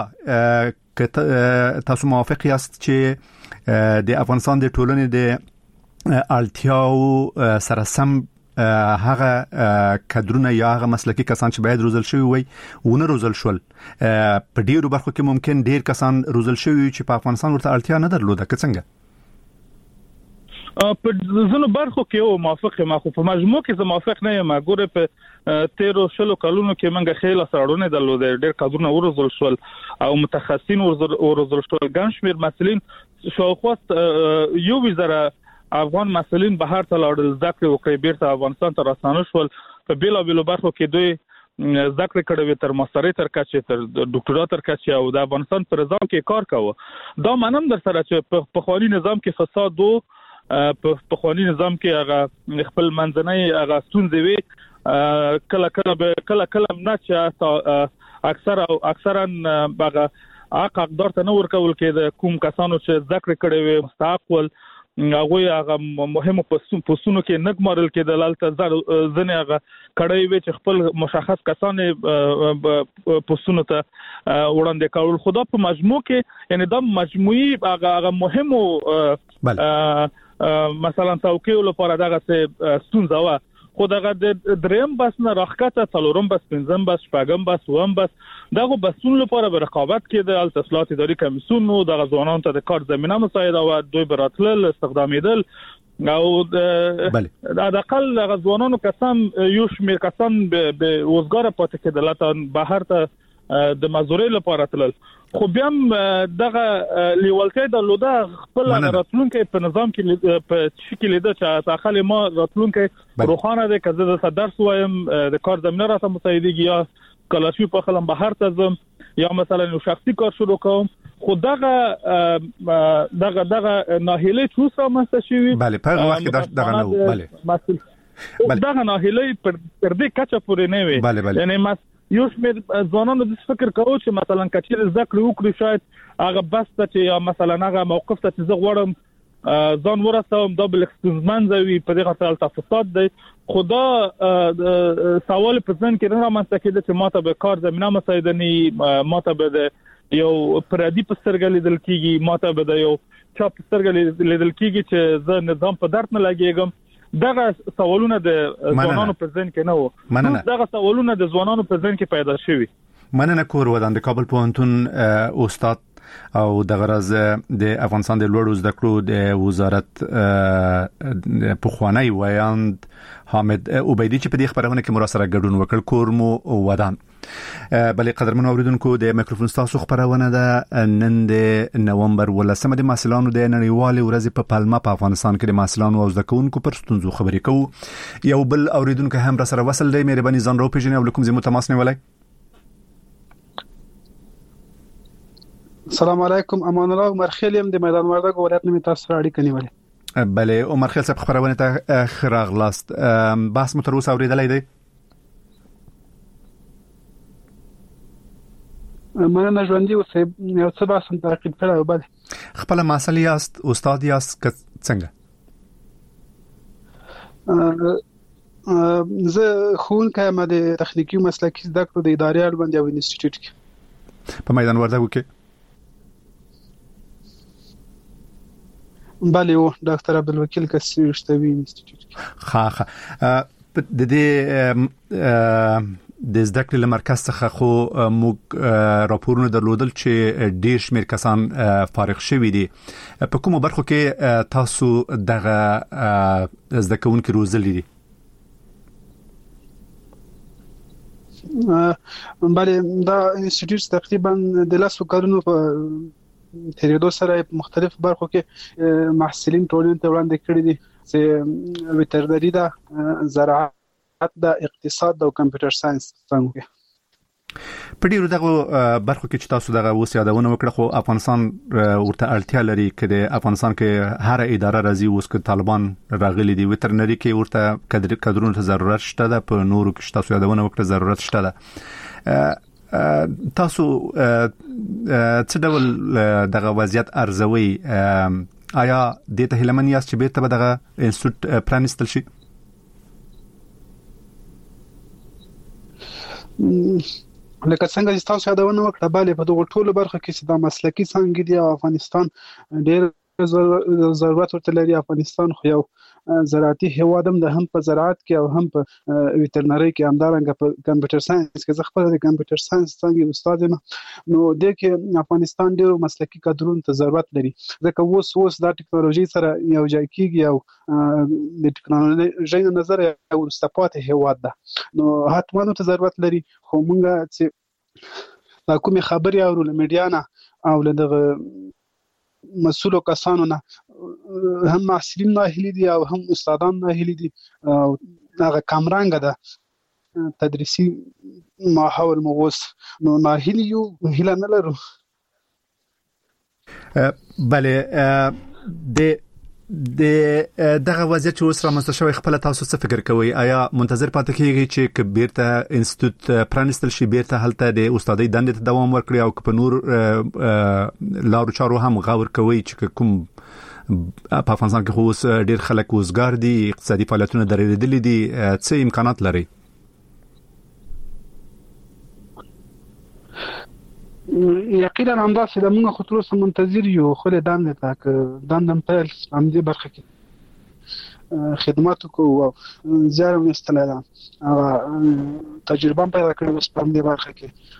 تاسو موافق یاست چې د افغانستان د ټولنې د اړتیاو سره سم هغه کډرونه یا هغه مسلکي کسان چې باید روزل شوی وي ونه روزل شول په ډیرو برخو کې ممکن ډیر کسان روزل شوی چې په افغانستان ورته اړتیا نه درلوده که څنګه په ځینو برخو کې او موافق ما خو په مجموع کې زه موافق نه یم ګوره په 13 کلونو کې منګه خېله سرړونه درلوده ډیر کډرونه ورزل شول او متخصصین ورزل شول ګڼ شمېر مسلین شاوخوا یو وزره افغان مسلین بهر ته لاړل ذکر وکړي بیرته افغانستان ته راستانه شول په بیلابیلو برخو کې دوی ذکر کړو تر ماسترۍ تر کچې تر ډاکټرا تر کچې او د افغانستان پر نظام کې کار کاوه دا منم در سره چې په خواني نظام کې فساد وو په خواني نظام کې هغه خپل منځنۍ هغه ستونزې وي کله نه چې اکثرا هغه حقدار ته نور کول کې د کوم کسانو چې ذکر کړي وي مستحق ول هغه مهمه پوسټونو کې نګمارل کې د لالته ځنه هغه کړي وي چې خپل مشخص کسان پوسټونو ته وړاندې کول خدا په مجموع کې یعنی دا مجموعي هغه مهمه مثلا توقيع لپاره دغه ستونزه و خو دغه دریم بس نه راخته څلورم بس پنځم بس شپږم بس وم بس دغه بسون لپاره به رقابت کې د اصلاحات اداري کمیسیون نو د غزوانانو ته د کار زمينه مساعده او دوی براتل استخدامیدل او د اقل غزوانانو کسان یو شمیر کسان به وزګار پاتې کېدل ته بهر ته د مزوري لپاره تلل خو بیا دغه لیوالتیا د لوده خپل راتلونکو په نظام کې په شکل لیده چې داخله ما راتلونکو روخانه ده کزه د درس وایم د کار زمينه راته مساعدېږي یا کلاشي په خلم بهر ته زم یا مثلا یو شخصي کار شروع کوم خو دغه ناهیلي چوسه مستشوي بله په وخت دغه نو بله دغه ناهیلي پر دې کچه پورې نه وي یعنی یو شمېر ځوانانو د فکر کوي چې مثلا کچیر ذکر وکړي شاید هغه بس ته یا مثلا هغه موقف ته چې زه غواړم ځان ورسوم دبل اکسپنزمنځوي په دغه ټال تفصیلات دی خدا سوال په ځن کې نه مانځي چې ماته به کار زمينه مساعدني ماته به یو پردي پسترګل لیدل کیږي ماته به یو چا پسترګل لیدل کیږي چې زه نظام په درد نه لګیږم دغه سوالونه د ځوانانو په ذهن کې نه وو دغه سوالونه د ځوانانو په ذهن کې پیدا شوي مننه کور ودان د کابل پوهنتون استاد او د غرض د افغانستان د لوړو زده کړو د وزارت پخوانی ویاند حامد عبیدی چې په دې خبرونه کې مراسله ګډون وکړ کورمو ودان بلې قدرمن اوریدونکو د میکروفون تاسو خبرونه ده نن د نومبر 18 د محصلانو د نړیوال ورځ په پالما په افغانستان کې د محصلانو او زده کوونکو پر ستونزو خبرې کوو یو بل اوریدونکو هم را سره وصل دی مهرباني ځان راو پیژنئ او کوم زمو تماس نه ولای السلام علیکم امان الله مرخیل يم د میدان وردګ ولایت نه تاسو اړیکه نیولې بله عمر خیل صاحب خبرونه ته خراغلاست بحث متروس اوریدلای دی مننه ژوندۍ اوسې یو څه بحث تعقیب کړو بله خپل مسلې یاست استاد یاست څنګه زه ښوونکی یم د تخنیکی مسلکي زده کړو د ادارې اړوند یو انسټیټیوټ کې په میدان وردګو کې بله و ډاکټر عبدالوکیل کسیشتوی انسټیټیوټ ها د دې د زده کړې مرکز څخه خو موږ راپورونه درلودل چې ډېر شمېر کسان فارغ شوي دي په کومو برخو کې تاسو دغه زده کوونکي روزلي دي بله دا انسټیټیوټ تقریبا د لاسو کارونو په تیریدو سره مختلف برخو کې محصلین ټولنې ته وړاندې کړي دي چې ویټرنري دا زراعت دا اقتصاد دا او کمپیوټر ساينس څنګه په ډیرو دغه برخو کې چې تاسو دغه اوس یادونه وکړه خو افغانستان ورته اړتیا لري چې افغانستان کې هر اداره راځي اوس کې طالبان راغلي دي ویټرنري کې ورته کډرونو ته ضرورت شته ده په نورو کې تاسو یادونه وکړه ضرورت شته ده تاسو څه ډول دغه وضعیت ارزوي آیا د ته هلمن یاست چې بیرته دغه انسټیټیوټ پرانستل شي لکه څنګه چې تاسو یادونه وکړه bale په دغه ټولو برخو کې چې د مسلکي څنګه دی افغانستان ډېر ضرورت ورته لري افغانستان خو یو زراعتي هوادم د هم په زراعت کې او هم په ویټرنري کې همدارنګه په کمپیوټر ساينس کې خپل د کمپیوټر ساينس څنګه استاد یم نو د کې افغانستان ډېر مسلکي کادرونو ته ضرورت لري ځکه اوس د ټکنالوژي سره یو ځای کېږي او د ټکنالوژي نظر یو ورستپاتې هواد ده نو حتمانو ته ضرورت لري خو مونږه چې دا کومه خبري او له میډیا نه او له دغه مسؤلو کسانو نه هم محصلین ناهیلي دي او هم استادان ناهیلي دي او هغه کامرانګه ده تدریسي ماحول موس نو ناهیلي یو هیله نه لرو بله دغه وضعیت چې اوس رامنځته شوی خپل تاسو څه فکر کوئ آیا منتظر پاتې کیږي چې کبیرته انسټیټیوټ پرانستل شي بیرته هلته د استادۍ دندې ته دوام ورکړي او په نور لارو چارو هم غور کوي چې کوم په افغانستان کې اوس ډیر خلک وزګار دي اقتصادي فعالیتونه درېدلي دي څه امکانات لري یقینا همداسې د موږ خو تر اوسه منتظر یو خو له دندې ته دندم پیل هم دې برخه کې خدمات کوو زیار مې استلال او تجربه پیدا کړې اوس په دې برخه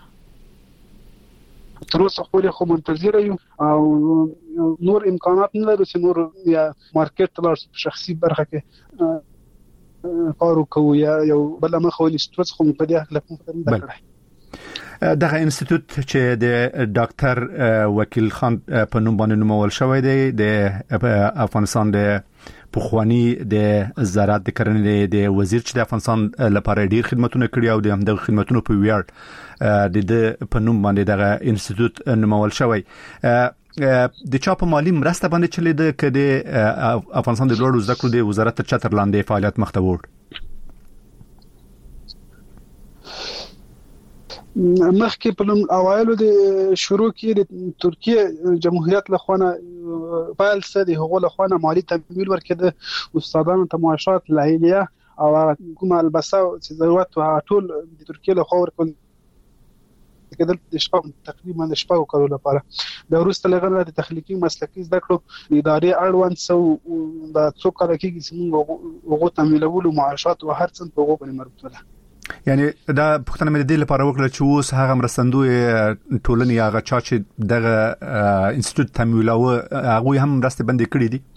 کې تر اوسه خو منتظر یو او نور امکانات نه لرو چې نور یا مارکیټ تلار شخصي برخه کې کارو کوو یا یو بل مخولي ستوڅ خو په دې حق له کوم کړی دغه انسټیټیوټ چې د ډاکټر وکیل خان په نوم باندې نومول شوی دی د افغانستان د پخوانی د زراعت د کرنې د وزیر چې د افغانستان لپاره ډیر خدماتونه کړی او د همدغه خدماتونو په ویاړ د په نوم باندې دغه انسټیټیوټ نومول شوی د چا په مالی مرسته باندې چلی د کده افغانستان د لوړو زده کړو د وزارت تر چتر لاندې فعالیت مخته وړ مخکې په اوایلو د شروع کې د ترکیه جمهوریت له خوانه پایل سدي هغه له خوانه مالی تمویل ورکړي استادانو ته معاشات لایلیه او کومه البسه چې ضرورت او ټول د ترکیه له خوا ورکول کېدل د شپږ تقریبا د شپږ کارو لپاره د وروسته لغړه د تخنیکی مسلکي زده کړو ادارې اړوند سو د څو کال کې چې موږ هغه تمویلولو معاشات او هر څه په هغه باندې مربوطه ده یعنی دا پښتنه مې د دې لپاره وکړه چې اوس هغه مرستندوی ټولنې هغه چا چې دغه انسټیټیوټ تمویلوه هغه هم مرسته بندي کړې دي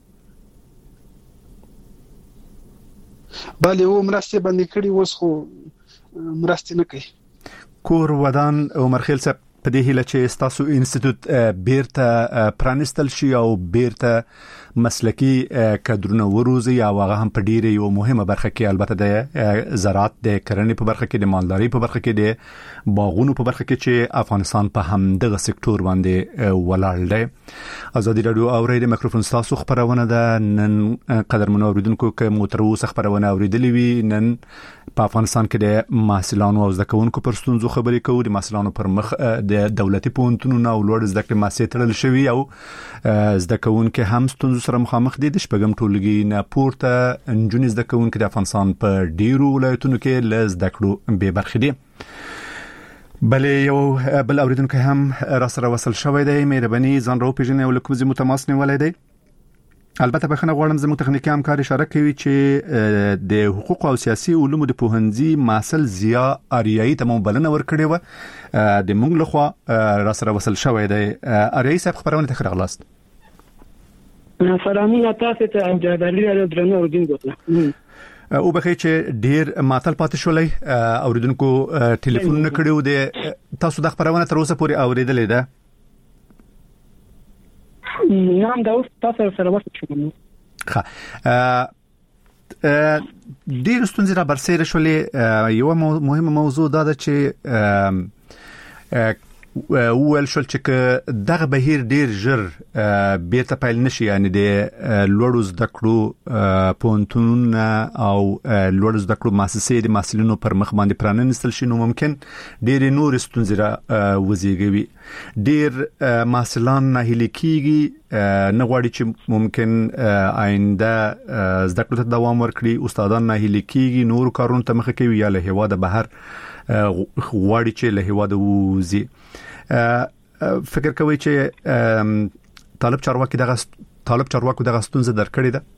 bale و مرسته بندي کړې اوس خو مرسته نه کوي کور ودان عمر خیل صاحب په دې هیله چې تاسو انسټیټیوټ بیرته پرانستل شي او بیرته مسلکی کادرونه وروزي او هغه هم په ډیره یو مهمه برخه کې البته د زراعت د کرنې په برخه کې د مالداري په برخه کې د باغونو په برخه کې چې افغانستان په هم دغه سکتور باندې ولاړ دی ازادي رادیو اوریدل میکروفون تاسو خبرونه ده نن قدر منوریدونکو کې موتروس خبرونه اوریدلې وی نن په افغانستان کې د محصلانو او زکونکو پر ستونزو خبرې کوو د محصلانو پر مخ د دولتي پونتونو او لوړ زده کړې مؤسسې تړل شوی او زده کوونکو هم ستونزو سره مخامخ دي د شپږم ټولګي نه پورته انجونې زده کوونکو د افغانستان په ډیرو ولایتونو کې ل زده کړو به برخه دي بلې یو بل اوریدونکو هم را سره وصل شوی دی مهرباني ځان راو پیژنې او لکه زموږ تماس نیولای دی البته په خنه غواړم زموږ تخنیکی همکار اشاره کوي چې د حقوق او سیاسي علومو د پوهنځي محصل ضیا اریایی ته مبلنه ورکړې و د موږ لخوا را سره وصل شوی دی اریایی صاحب خبرونه ته خلاص سلامونه تاسو ته او د لري درنو اوریدونکو او بخې چې ډیر ماتل پاتې شولې اوریدونکو ټلیفون نکړیو د تاسو د خبرونه تر اوسه پورې اوریدلې ده؟ نعم دا اوس تاسو سره وڅ شوم. ښه ډیر ستونزې را برسېره شولې. یو مهمه موضوع دا ده چې وویل شول چې دغه بهیر ډیر ژر بیرته پیل نشي، یعنی د لوړو زده کړو پوهنتونونه او لوړو زده کړو مؤسسې د محصلینو پر مخ باندې پرانستل شي، نو ممکن ډیر نور ستونزې را وزيږي. ډیر محصلان ناهیلي کیږي، نه غواړي چې ممکن آینده زده کړو ته دوام ورکړي، استادان ناهیلي کیږي، نور کارونه ته مخه کوي یا له هواده بهر غواړي چې له هواده ووزي. فکر کوي چې طالب چارواکي دغه ستونزه درکړې ده؟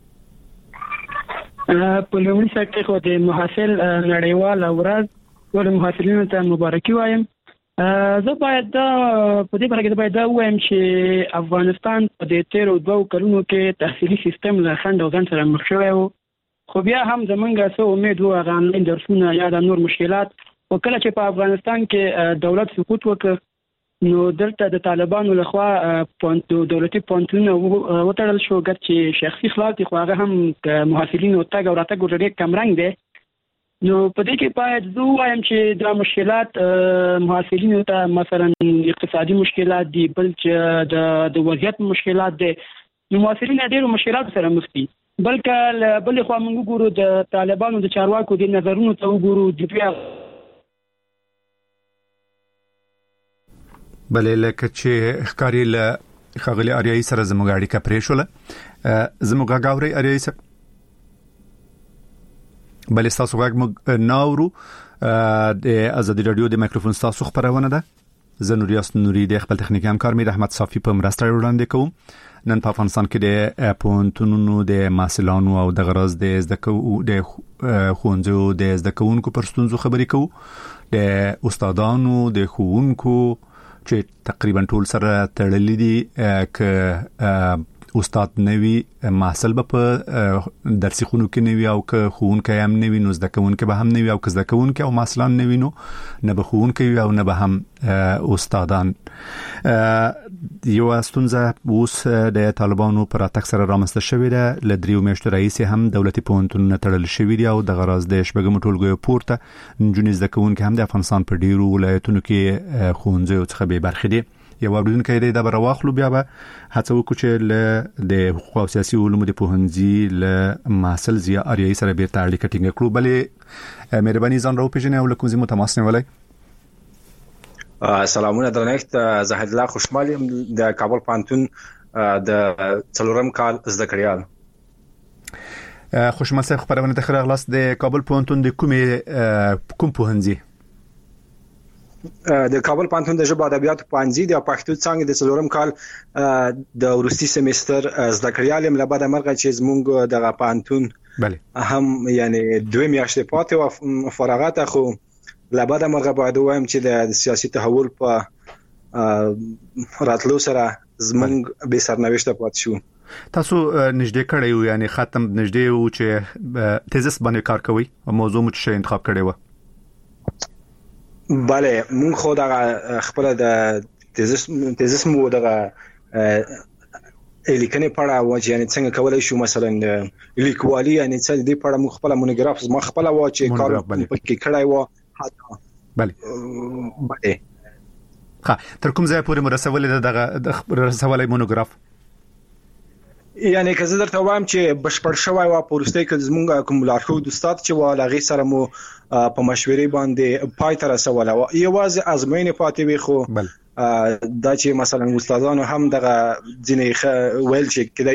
په لومړي سر کې خو د محصل نړیواله ورځ ټول محصلینو ته مبارکي وایم. زه باید په دې برخه کې باید وایم چې افغانستان په دې تیرو 2 کلونو کې تحصیلي سیستم له خنډ او ځان سره مخ شوی و، خو بیا هم زمونږ څه امید و هغه آنلاین درسونه یا د نور مشکلات، او کله چې په افغانستان کې دولت سقوط وکړ نو دلته د طالبانو لخوا دولتي پوهنتونونه وتړل شو، ګر چې شخصي خلاف دي، خو هغه هم د محصلینو تګ او راتګ ډېر کمرنګ دی. نو په دې کې باید زه وایم چې دا مشکلات محصلینو ته مثلا اقتصادي مشکلات دي، بل چې د وضعیت مشکلات دي، نو محصلین ډېر مشکلات سره مخ دي. بلکې بل خو موږ ګورو د طالبانو د چارواکو د نظرونو ته وګورو، د بیا بلې لکه چې ښکاری له خغلی اریایي سره زموږ اړیکه پرې شوله. زموږ غاوري اریایي سره بلې تاسو غږ ناورو د ازادي رادیو د مایکروفون تاسو خبرونه ده. زه نوریاس نوري د خپل تخنیکی همکار میر احمد صافي په مرسته وړاندې کوم. نن په افغانستان کې د پوهنتونونو د محصلانو او د غرض د زده کوونکو د ښوونځیو د زده کوونکو پر ستونزو خبرې کوو، د استادانو د ښوونکو چې تقریبا ټول سره تړلې دي. ک استاد نوي محصل به په درسي خونو کې نوي او ک ښوونکی هم نوي، نو زده کوونکي به هم نوي، او ک زده کوونکي او محصلان نوي، نو نه به ښوونکی او نه به هم استادان. یو ستونزه اوس د طالبانو پر اتک سره رامنځته شوې ده. ل 3 میاشتو رئیس هم دولتي پوهنتونونه تړل شوي دي او د غرض د شپږم ټولګیو پورته نجونې زده کوونکي هم د افغانستان په ډیرو ولایتونو کې ښوونځیو څخه بې برخې دي. یو اوریدونکو یې د برواخلو بیا به هڅه وکړو چې ل د حقوق او سیاسي علومو د پوهنځي ل محصل زیا اریایي سره بیرته اړیکه ټینګه کړو. بلې مهرباني ځان راو پیژنې او له کوم ځای متماس نیولای؟ سلامونه درنښت، زاهد الله خوشمال یم د کابل پوهنتون د 4م کال زده کړیال. خوشمال صاحب خبرونه ته خراغلاس د کابل پوهنتون د کوم پوهنځي؟ د کابل پوهنتون د ژبه ادبیات پوهنځي د پښتو څانګې د 4م کال د وروستي سیمستر زده کړیال یم. لبا د مرغه چې زمونږ د پوهنتون هم یعنی 2 میاشتې پاتې و فراغت، خو لبا د مرغه باید وایم چې د سیاسي تحول په راتلو سره زمونږ به سرنوشت پات شو. تاسو نږدې کړی یو، یعنی ختم نږدې و چې تیزس باندې کار کوي او موضوع مو څه انتخاب کړی و؟ بله، مونږ خو د خپل د تیزس مو دغه لیکنې پړه و چې یعنی څنګه کولای شو مثلا لیکوالي، یعنی څه دې پړه مو خپل مونوګراف ما خپل و چې کار پکې کړای و. بله تر کوم ځای پورې مرسولې دغه رسولې مونوګراف؟ یعنی که زه درته وایم چې بشپړ شوی و په وروستۍ کې زمونږ کوم لارښود استاد چې و هغې سره مو په مشورې باندې پای ته رسوله و. یوازې ازموینې پاتې وي، خو دا چې مثلا استادانو هم دغه ځینې ویل چې کېدای